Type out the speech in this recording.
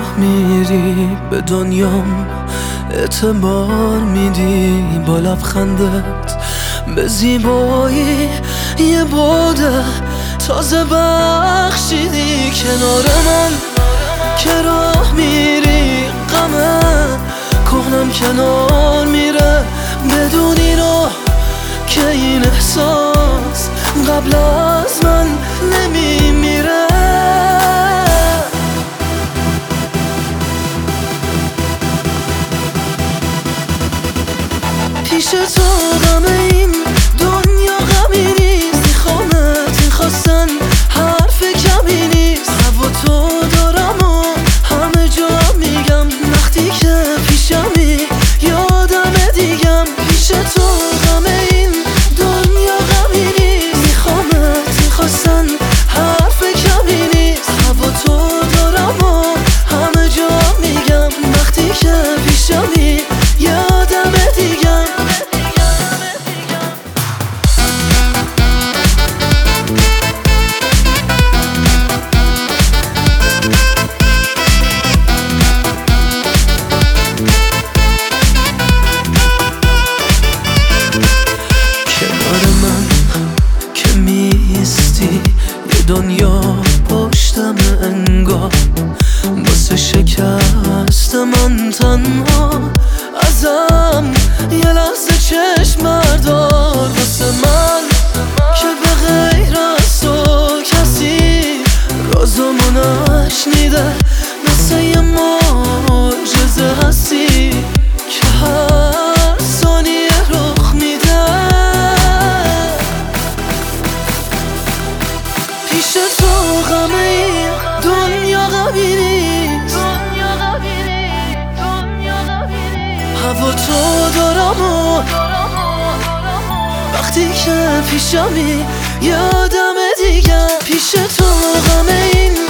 میری به دنیام اعتبار میدی، با لبخندت به زیبایی یه باده تازه بخشیدی. کنار من که راه میری غمه کهنم کنار میره، بدونی راه که این احساس قبل از من نمیمیره. پیش تو غم این دنیا غمی نیست، میخوامت میخواستن حرف کمی نیست. هوا تو دارم و همه جا میگم، وقتی که پیشمی یادم دیگم. پیش تو غم این دنیا غمی نیست، میخوامت میخواستن حرف کمی نیست. هوا تو دارم و همه جا میگم، وقتی که پیشمی یادم دیگم. کنار من که میستی یه دنیا پشتم انگار، واسه شکست من تنها ازم یه لحظه چشم بردار. واسه من که به غیر از تو کسی رازمو نشنیده، مثل یه معجزه هستی که هر ثانیه رخ میده. پیش تو غم این دنیا غمی نیست، هوا تو دارم و وقتی که پیشمی یادم دیگه. پیش تو غم این